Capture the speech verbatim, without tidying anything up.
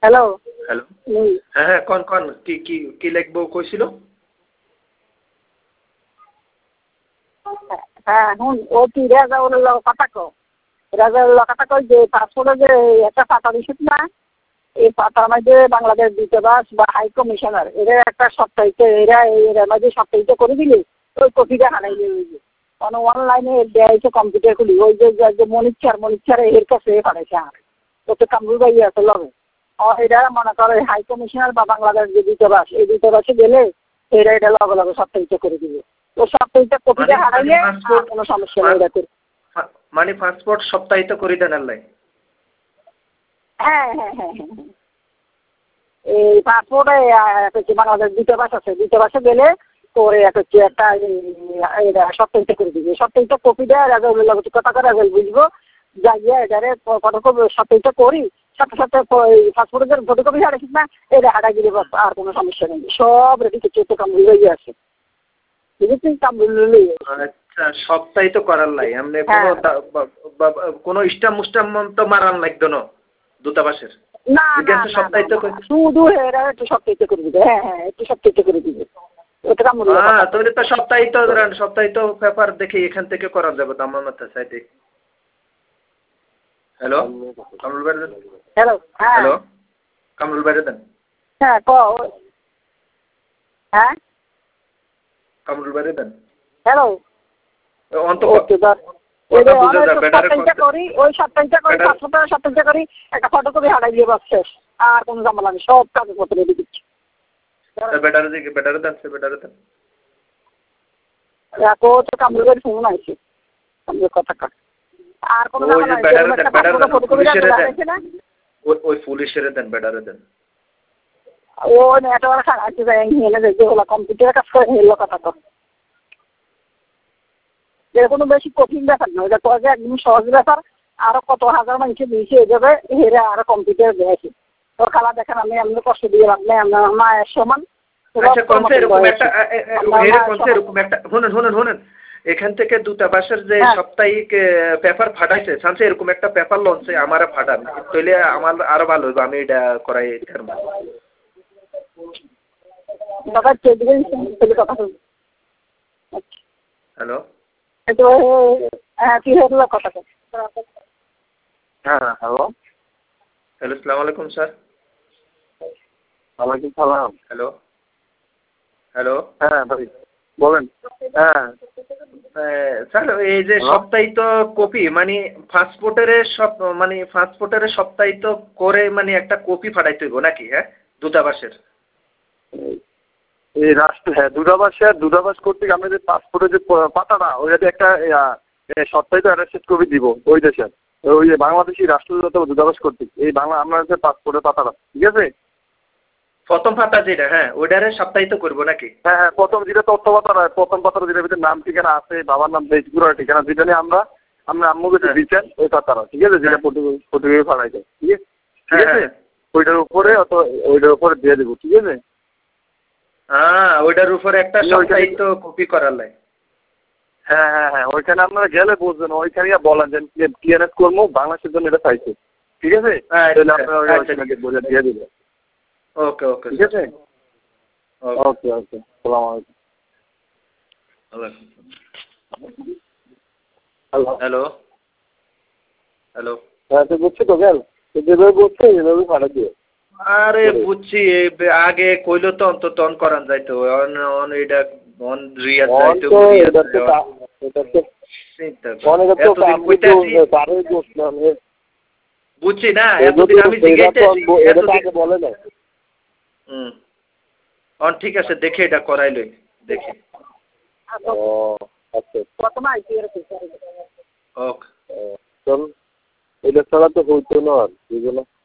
Hello hello হ্যাঁ হ্যাঁ কোন কোন কি কি কি লিখবো কইছিল? হ্যাঁ হুন ও কি রাজাউল কথা কো রাজাউল কথা কই যে পাসপোর্টে যে একটা পাতা দিছিস না এই পাতার মধ্যে বাংলাদেশ দূতাবাস বা হাই কমিশনার এরা একটা সপ্তাহিত এরা এর মধ্যে সপ্তাহিত করে দিলে ওই কপিটা হারাই যাবে কারণ অনলাইনে দেয়াইছে কম্পিউটার খুলি ওই যে মনিচ্ছার মনিচ্ছার এর কাছে পাঠাইছে আর তো কামরুল ভাই আছে লগে এরা মনে করে হাই কমিশনার বা বাংলাদেশ যে দূতাবাস এই দূতাবাসে গেলে এরা এটা লগে লগে সপ্তাহিত করে দিবে তো সপ্তাহিত কপিটা হারাইলে কোনো সমস্যা নেই এটাতে মানে পাসপোর্ট সপ্তাহিত করে দেন আল্লাহ হ্যাঁ হ্যাঁ হ্যাঁ হ্যাঁ এই পাসপোর্টে হচ্ছে বাংলাদেশ দূতাবাস আছে দূতাবাসে গেলে তোর হচ্ছে একটা এটা সপ্তাহিত করে দিবে সপ্তাহিত কপিটা রাজাউলের লগে কথা করে রাজাউল বুঝবো যাইয়া এটারে ফটোকপি সপ্তাহিত করি সাথে সাথে পাসপোর্টের ফটোকপি হারাইছিস না এটা হারাই দিলে আর কোনো সমস্যা নেই সব রেডি কিছু কামড়ি হয়ে আছে বুঝেছিস কামড়ি আচ্ছা সপ্তাহিত করার লাই এমনি কোনো কোনো স্টাম্প মুস্টাম্প তো মারান লাগতো না দূতাবাসের না না সপ্তাহিত শুধু এরা একটু সপ্তাহিত করে দিবে হ্যাঁ হ্যাঁ একটু সপ্তাহিত করে দিবে ওটা কামড়ি হ্যাঁ তাহলে তো সপ্তাহিত সপ্তাহিত পেপার দেখে এখান থেকে করা যাবে তো আমার মাথায় সাইডে হ্যালো কামরুল ভাই হ্যালো হ্যালো কামরুল ভাই দেন হ্যাঁ ক হ্যাঁ কামরুল ভাই দেন হ্যালো অন্ত সপ্তাহিত করি ওই সপ্তাহিত করি পাঁচশো সপ্তাহিত করি একটা ফটোকপি হারাই দিয়ে বাস শেষ আর কোনো ঝামেলা নেই সব কাগজপত্র রেডি দিচ্ছি বেটারে দিকে বেটারে দেন সে বেটারে দেন এখন তো কামরুল ভাই ফোন আইছে কামরুল কথা কাট আর কোনো ঝামেলা নেই ওই পুলিশের দেন বেটারে দেন ও নেটওয়ার্ক আছে যায় এনে দেখে হলো কম্পিউটারে কাজ করে হলো কথা কর এর কোনো বেশি কঠিন ব্যাপার নয় এটা তো একদম সহজ ব্যাপার আরো কত হাজার মানুষের দিয়েছে হয়ে যাবে হেরে আরো কম্পিউটার দিয়েছে তোর খেলা দেখেন আমি এমনি কষ্ট দিয়ে রাখলে আমার মায়ের সমান এখান থেকে দূতাবাসের যে সাপ্তাহিক পেপার ফাটাইছে সামসে এরকম একটা পেপার লঞ্চে আমার ফাটান তাহলে আমার আরো ভালো হইব আমি এটা করাই হ্যালো হ্যাঁ হ্যালো হ্যালো আসসালামু আলাইকুম স্যার ওয়ালাইকুম সালাম হ্যালো হ্যালো হ্যাঁ ভাই বলেন হ্যাঁ স্যার এই যে সপ্তাহিত কপি মানে পাসপোর্টের সব মানে পাসপোর্টের সপ্তাহিত করে মানে একটা কপি ফাটাইতে হইব নাকি হ্যাঁ দূতাবাসের এই রাষ্ট্র হ্যাঁ দূতাবাসের দূতাবাস কর্তৃক আমরা যে পাসপোর্টের যে পাতাটা ওইটাতে একটা সপ্তাহিত অ্যাটাচমেন্ট কপি দিব ওই দেশের ওই যে বাংলাদেশি রাষ্ট্রদূত দূতাবাস কর্তৃক এই বাংলা আমরা হচ্ছে পাসপোর্টের পাতাটা ঠিক আছে প্রথম পাতা যেটা হ্যাঁ ওইটারে সপ্তাহিত করবো নাকি হ্যাঁ হ্যাঁ প্রথম যেটা তথ্য পাতা প্রথম পাতার যেটার ভিতরে নাম ঠিকানা আছে বাবার নাম দেশগুলো ঠিকানা যেটা নিয়ে আমরা আমরা আম্মুকে দিচ্ছেন ওই পাতাটা ঠিক আছে যেটা ফটোগ্রাফি ফাড়াই যায় ঠিক আছে ঠিক আছে ওইটার উপরে অত ওইটার উপরে দিয়ে দেবো ঠিক আছে হ্যাঁ ওইটার উপরে একটা সপ্তাহিত কপি করার লাগে হ্যাঁ হ্যাঁ হ্যাঁ ওইখানে আপনারা গেলে বুঝবেন ওইখানে বলেন যে ক্লিয়ারেন্স করবো বাংলাদেশের জন্য এটা চাইছে ঠিক আছে তাহলে আপনারা বলে দিয়ে দেবেন ওকে ওকে ঠিক আছে ওকে ওকে সালাম আলাইকুম হ্যালো হ্যালো হ্যালো হ্যাঁ তো বুঝছি তো গেল যেভাবে বুঝছে এভাবে পাঠা দিয়ে আরে বুঝছি আগে কইলো তো অন্তত অন করান যাইতো অন অন এটা অন রিয়া যাইতো বুঝছি না এতদিন আমি জিজ্ঞাসা বলে না হুম অন ঠিক আছে দেখে এটা করাইলই দেখি ও আচ্ছা ওকে চল এটা ছাড়া তো হইতো না আর বুঝলো